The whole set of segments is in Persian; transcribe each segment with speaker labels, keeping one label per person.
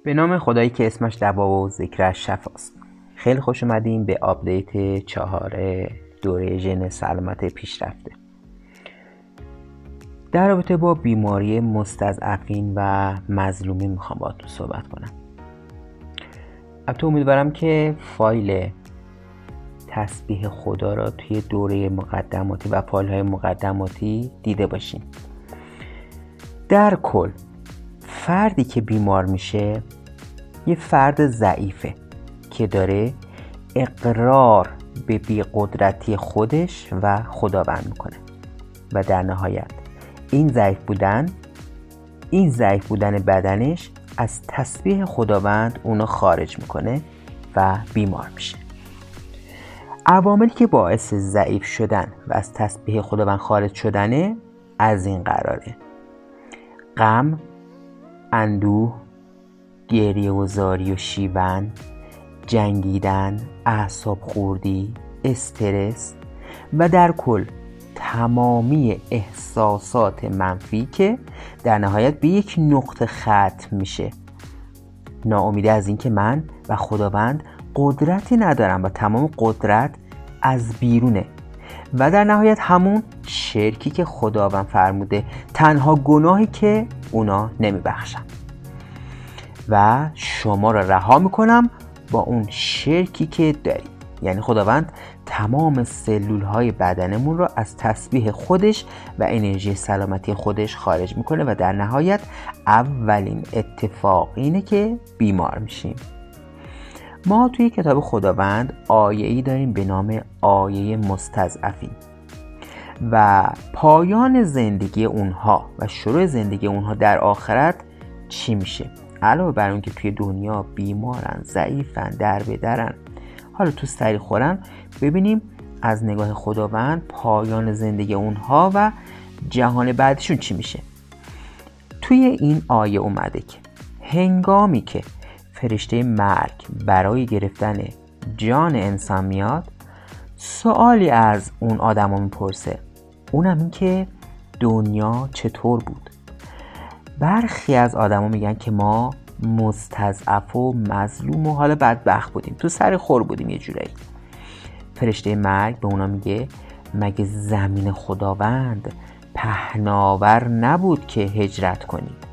Speaker 1: به نام خدایی که اسمش دوا و ذکرش شفاست. خیلی خوش اومدیم به آپدیت 4 دوره ژن سلامت پیشرفته. در رابطه با بیماری مستضعفین و مظلومین میخوام باهاتون صحبت کنم. البته امیدوارم که فایل تسبیح خدا را توی دوره مقدماتی و فایل‌های مقدماتی دیده باشین. در کل فردی که بیمار میشه یه فرد ضعیفه که داره اقرار به بی‌قدرتی خودش و خداوند میکنه و در نهایت این ضعیف بودن بدنش از تسبیح خداوند اونو خارج میکنه و بیمار میشه. عواملی که باعث ضعیف شدن و از تسبیح خداوند خارج شدنه از این قراره: غم، اندوه، گریه و زاری و شیون، جنگیدن، اعصاب خوردی، استرس و در کل تمامی احساسات منفی که در نهایت به یک نقطه ختم میشه. ناامیدی از این که من و خداوند قدرتی ندارم و تمام قدرت از بیرونه و در نهایت همون شرکی که خداوند فرموده تنها گناهی که اونا نمیبخشن و شما را رها میکنم با اون شرکی که داری. یعنی خداوند تمام سلول های بدنمون را از تسبیح خودش و انرژی سلامتی خودش خارج میکنه و در نهایت اولین اتفاق اینه که بیمار میشیم. ما توی کتاب خداوند آیه‌ای داریم به نام آیه مستضعفین و پایان زندگی اونها و شروع زندگی اونها در آخرت چی میشه. علاوه بر اون که توی دنیا بیمارن، ضعیفن، دربدرن، حالا تو سری خورن، ببینیم از نگاه خداوند پایان زندگی اونها و جهان بعدشون چی میشه. توی این آیه اومده که هنگامی که فرشته مرگ برای گرفتن جان انسان میاد، سوالی از اون آدم ها میپرسه، اونم این که دنیا چطور بود. برخی از آدم ها میگن که ما مستضعف و مظلوم و حالا بدبخت بودیم، تو سر خور بودیم یه جورایی. فرشته مرگ به اونا میگه مگه زمین خداوند پهناور نبود که هجرت کنید؟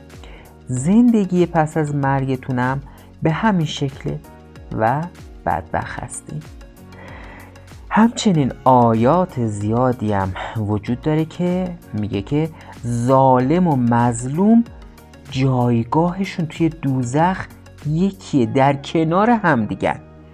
Speaker 1: زندگی پس از مرگتونم به همین شکله و بدبخت هستیم. همچنین آیات زیادی هم وجود داره که میگه که ظالم و مظلوم جایگاهشون توی دوزخ یکیه، در کنار هم دیگر.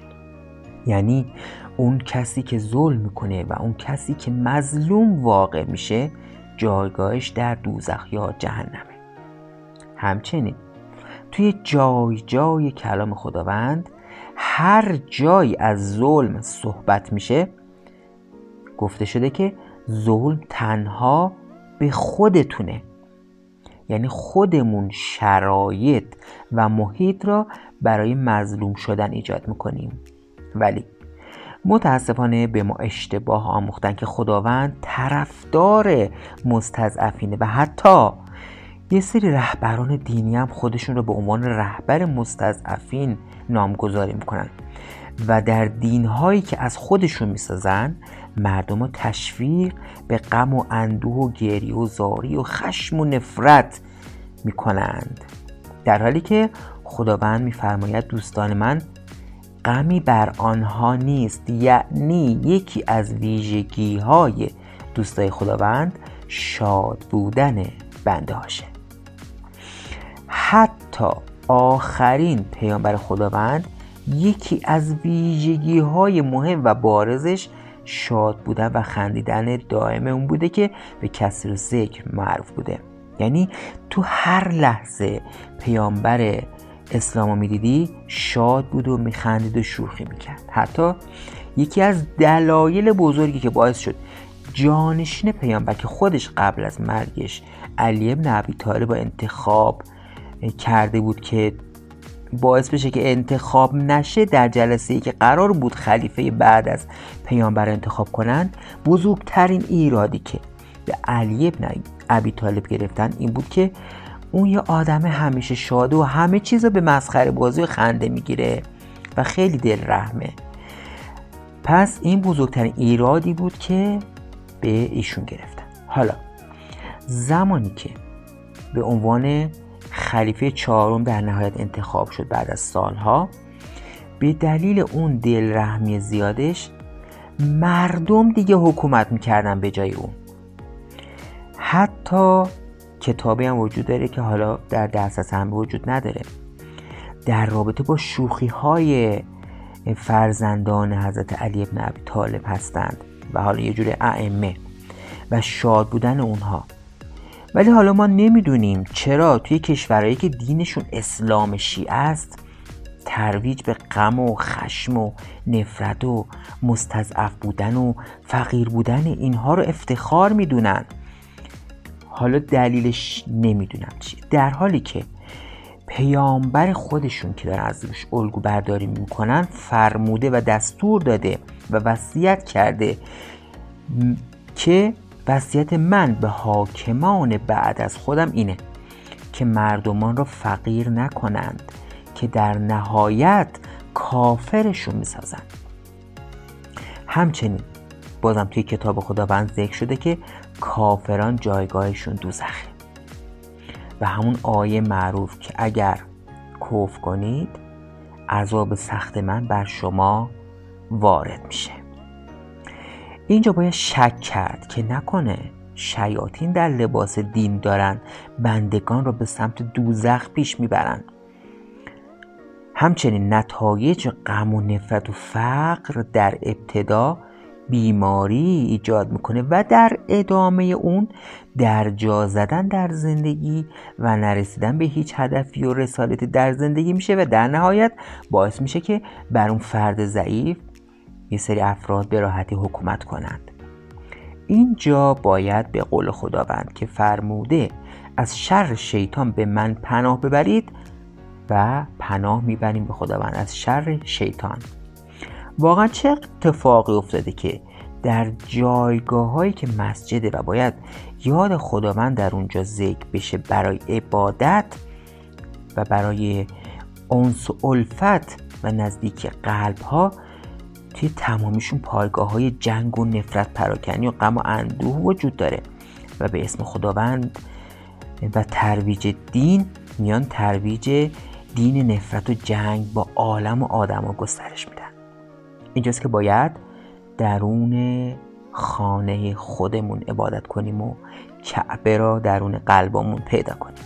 Speaker 1: یعنی اون کسی که ظلم میکنه و اون کسی که مظلوم واقع میشه جایگاهش در دوزخ یا جهنمه. همچنین توی جای کلام خداوند هر جای از ظلم صحبت میشه گفته شده که ظلم تنها به خودتونه. یعنی خودمون شرایط و محیط را برای مظلوم شدن ایجاد میکنیم. ولی متاسفانه به ما اشتباه آموختن که خداوند طرفدار مستضعفینه و حتی یه سری رهبران دینی هم خودشون رو به عنوان رهبر مستضعفین نامگذاری میکنن و در دینهایی که از خودشون میسازن مردم رو تشویق به غم و اندوه و گریه و زاری و خشم و نفرت میکنند، در حالی که خداوند میفرماید دوستان من غمی بر آنها نیست. یعنی یکی از ویژگی های دوستای خداوند شاد بودن بنده هاشه. حتی آخرین پیامبر خداوند یکی از ویژگی های مهم و بارزش شاد بودن و خندیدن دائم اون بوده که به کسر ذکر معروف بوده. یعنی تو هر لحظه پیامبر اسلامو میدیدی شاد بود و میخندید و شوخی میکرد. حتی یکی از دلایل بزرگی که باعث شد جانشین پیامبر که خودش قبل از مرگش علی بن ابی طالب انتخاب کرده بود که باعث بشه که انتخاب نشه، در جلسه‌ای که قرار بود خلیفه بعد از پیامبر انتخاب کنن، بزرگترین ایرادی که به علی بن ابی طالب گرفتن این بود که اون یه آدم همیشه شاده و همه چیز رو به مسخره بازی و خنده میگیره و خیلی دل رحمه. پس این بزرگترین ایرادی بود که به ایشون گرفتن. حالا زمانی که به عنوان خلیفه 4 در نهایت انتخاب شد بعد از سالها، به دلیل اون دل رحمی زیادش مردم دیگه حکومت میکردن به جای اون. حتی کتابی هم وجود داره که حالا در دسترس همه وجود نداره، در رابطه با شوخی های فرزندان حضرت علی ابن ابی طالب هستند و حالا یه جور ائمه و شاد بودن اونها. ولی حالا ما نمیدونیم چرا توی کشورهایی که دینشون اسلام شیعه است ترویج به غم و خشم و نفرت و مستضعف بودن و فقیر بودن اینها رو افتخار میدونن. حالا دلیلش نمیدونم چیه، در حالی که پیامبر خودشون که دارن ازش الگو برداری میکنن فرموده و دستور داده و وصیت کرده که وصیت من به حاکمان بعد از خودم اینه که مردمان را فقیر نکنند که در نهایت کافرشون میسازن. همچنین بازم توی کتاب خداوند ذکر شده که کافران جایگاهشون دوزخه و همون آیه معروف که اگر کفر کنید عذاب سخت من بر شما وارد میشه. اینجا باید شک کرد که نکنه شیاطین در لباس دین دارن بندگان را به سمت دوزخ پیش میبرن. همچنین نتایج غم و نفرت و فقر در ابتدا بیماری ایجاد میکنه و در ادامه اون درجا زدن در زندگی و نرسیدن به هیچ هدفی و رسالتی در زندگی میشه و در نهایت باعث میشه که بر اون فرد ضعیف یه سری افراد به راحتی حکومت کنند. اینجا باید به قول خداوند که فرموده از شر شیطان به من پناه ببرید و پناه میبریم به خداوند از شر شیطان. واقعا چه اتفاقی افتاده که در جایگاه هایی که مسجده و باید یاد خداوند در اونجا ذکر بشه برای عبادت و برای انس و الفت و نزدیک قلب ها، توی تمامیشون پایگاه های جنگ و نفرت پراکنی و غم و اندوه وجود داره و به اسم خداوند و ترویج دین میان ترویج دین نفرت و جنگ با عالم و آدم ها گسترش میدن. اینجاست که باید درون خانه خودمون عبادت کنیم و کعبه را درون قلبمون پیدا کنیم.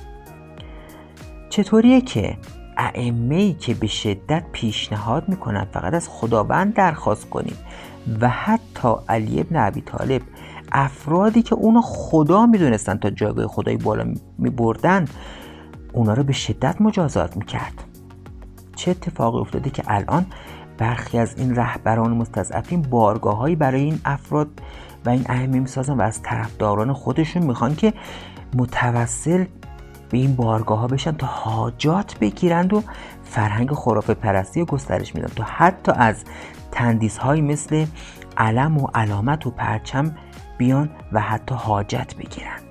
Speaker 1: چطوریه که ائمه‌ای که به شدت پیشنهاد میکنن فقط از خداوند درخواست کنیم و حتی علی ابن ابی طالب افرادی که اونو خدا میدونستن تا جایگاه خدایی بالا میبردن اونا رو به شدت مجازات میکرد؟ چه اتفاقی افتاده که الان برخی از این رهبران مستضعفین بارگاه‌هایی برای این افراد و این ائمه میسازن و از طرفداران خودشون میخوان که متوسل به این بارگاه‌ها بشن تا حاجات بگیرند و فرهنگ خرافه پرستی رو گسترش میدن، تا حتی از تندیس‌هایی مثل علم و علامت و پرچم بیان و حتی حاجت بگیرند.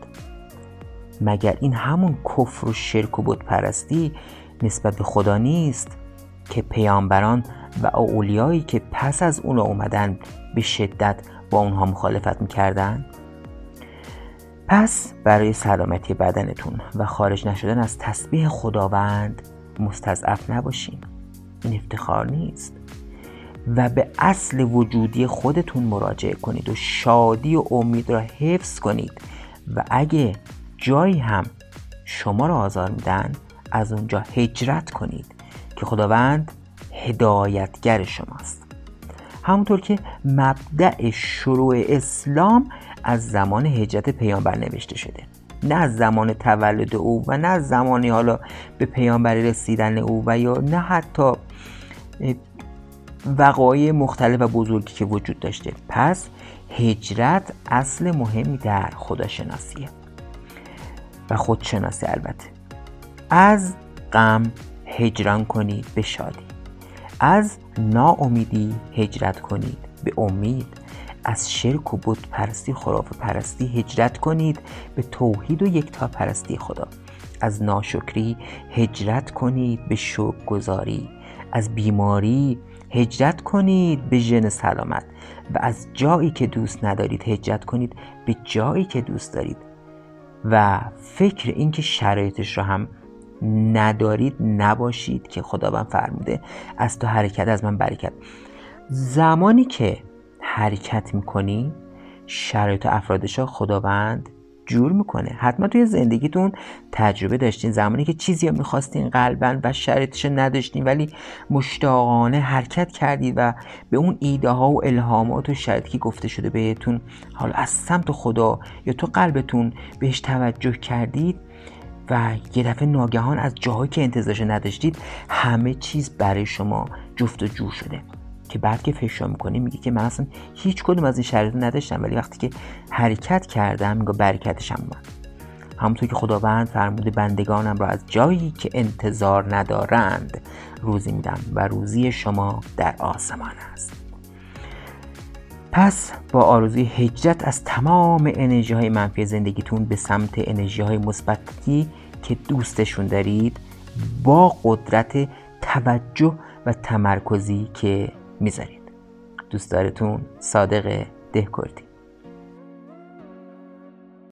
Speaker 1: مگر این همون کفر و شرک و بت پرستی نسبت به خدا نیست که پیامبران و اولیایی که پس از اون اومدن به شدت با اونها مخالفت میکردن؟ پس برای سلامتی بدنتون و خارج نشدن از تسبیح خداوند مستضعف نباشین. این افتخار نیست و به اصل وجودی خودتون مراجعه کنید و شادی و امید را حفظ کنید و اگه جایی هم شما را آزار میدن از اونجا هجرت کنید که خداوند هدایتگر شماست. همونطور که مبدأ شروع اسلام از زمان هجرت پیامبر نوشته شده، نه از زمان تولد او و نه از زمانی حالا به پیامبر رسیدن او و یا نه حتی وقایع مختلف و بزرگی که وجود داشته. پس هجرت اصل مهمی در خداشناسیه و خودشناسی. البته از غم هجران کنید به شادی، از ناامیدی هجرت کنید به امید، از شرک و بت پرستی خرافه پرستی هجرت کنید به توحید و یکتا پرستی خدا، از ناشکری هجرت کنید به شکرگزاری. از بیماری هجرت کنید به ژن سلامت و از جایی که دوست ندارید هجرت کنید به جایی که دوست دارید. و فکر این که شرایطش رو هم ندارید نباشید که خداوند فرموده از تو حرکت از من برکت. زمانی که حرکت میکنی شرایط و افرادش رو خداوند جور میکنه. حتما توی زندگیتون تجربه داشتین زمانی که چیزی رو میخواستین قلباً و شرایطش رو نداشتین ولی مشتاقانه حرکت کردید و به اون ایده ها و الهامات و شرایطی که گفته شده بهتون حالا از سمت خدا یا تو قلبتون بهش توجه کردید و یه دفعه ناگهان از جاهایی که انتظارش نداشتید همه چیز برای شما جفت و جور شده که بعد که فکر میکنی میگی که من اصلا هیچ کدوم از این شرایط نداشتم ولی وقتی که حرکت کردم میگه برکتش هم من. همونطور که خداوند فرموده بندگانم را از جایی که انتظار ندارند روزی میدم و روزی شما در آسمان است. پس با آرزوی هجرت از تمام انرژی های منفی زندگیتون به سمت انرژی های مثبتی که دوستشون دارید با قدرت توجه و تمرکزی که میذارید. دوستدارتون صادق دهکردی.